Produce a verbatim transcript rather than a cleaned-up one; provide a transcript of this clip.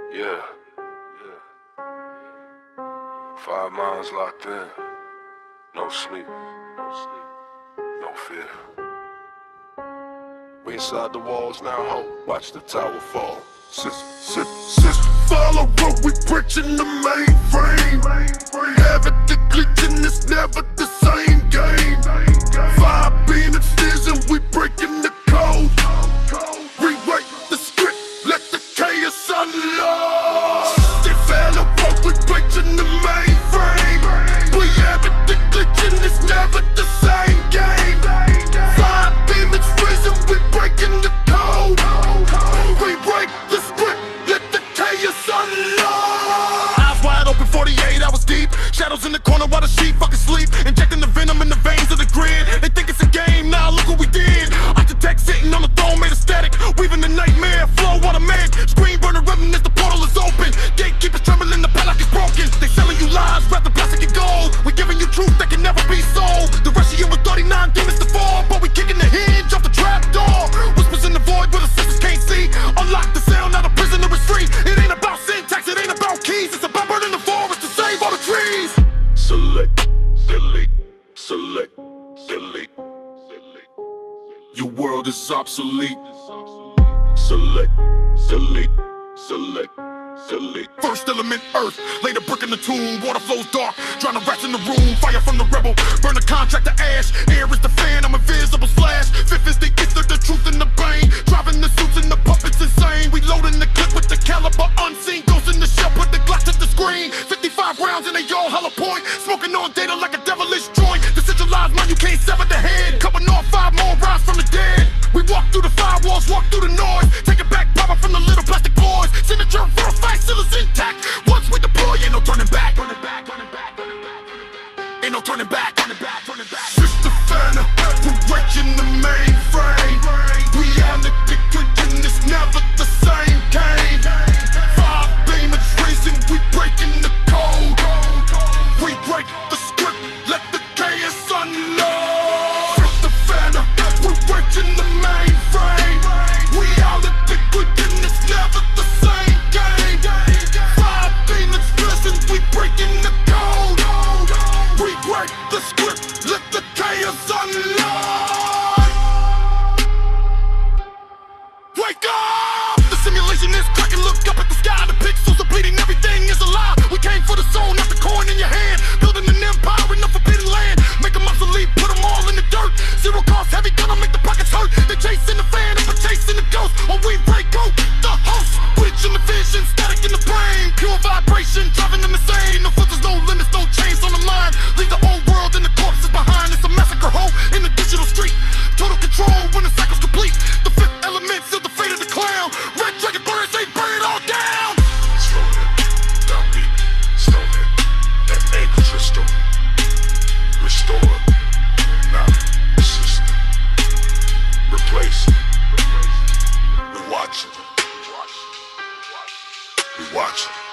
Yeah, yeah. Five miles locked in. No sleep, no sleep, no fear. We inside the walls now, ho. Watch the tower fall. Sis, sis, sis. Follow what we bridging the mainframe. Everything glitching is never the same game. Five being a season, we breaking the code. Rewrite the script, let the chaos unload. They follow what we bridging the mainframe. We everything glitching is never the same game. Five being a season, we breaking the code. Rewrite the script, let the chaos unload. Eyes wide open, forty-eight hours deep. Shadows in the corner while the sheep fucking sleep. Injecting the venom in the veins of the grid. They think it's a game, now look what we did. Architect sitting on the throne made of static. Weaving the nightmare, flow automatic. Screen burner remnants, the portal is open. Gatekeepers trembling, the padlock is broken. They selling you lies, wrapped in plastic and gold. We giving you truth that can never be sold. The rest of you with thirty-nine demons to fall, but we kicking the hinge off the trap door. Whispers in the void where the sisters can't see. Unlock the cell, now the prisoner is free. It ain't about syntax, it ain't about keys. It's about burning the forest to save all the trees. Select, delete, select, delete, delete. Your world is obsolete. Select, delete, select, delete. First element, earth. Lay the brick in the tomb. Water flows dark. Drown the rats in the room. Fire from the rebel. Burn the contract to ash. Air is the fan. I'm invisible slash. Fifth is the ether, the truth in the brain. Driving the suits and the puppets insane. We loading the clip with the caliber unseen. Ghost in the shell. Put the Glock to the screen. fifty-five rounds and they all hollow point. Smoking on data like a devilish joint. Decentralized mind, you can't sever the head. Coming off five more rise from the dead. We walk through the firewalls, walk through the noise. Taking back power from the little plastic boys. Signature verified, still is intact. Once we deploy, ain't no turning back. Turning back, turning back, turning back. Ain't no turning back, turning back, turning back. Sister Fanna, we're breaking the mainframe. Reality clicking is never the same game. Five demons raising, we breaking the code. We break the script, let the chaos unload. Sister Fanna, we're breaking the mainframe. Reality clicking is never the same game. Five demons risen, we breaking the code. We break the script, let the chaos unload. Wake up! The simulation is cracking, look up at the sky. The pixels are bleeding, everything is alive. We came for the soul, not the coin in your hand. Building an empire in the forbidden land. Make them obsolete, put them all in the dirt. Zero cost, heavy gonna make the pockets hurt. They chasing the fan, and we're chasing the ghost. On we break out the host. Switch in the vision, static in the brain. Pure vibration, driving them insane. No filters, no limits, no chains on the line. Leave the old world and the corpses behind. It's a massacre hole in the digital street. Total control when the cycle's complete. The fifth element sealed the fate of the clown. Red dragon birds, they burn it all down. Slow it, downbeat, slow it. That anchor's restored. Restore. Now, system. Replace. We watch it. We watch it.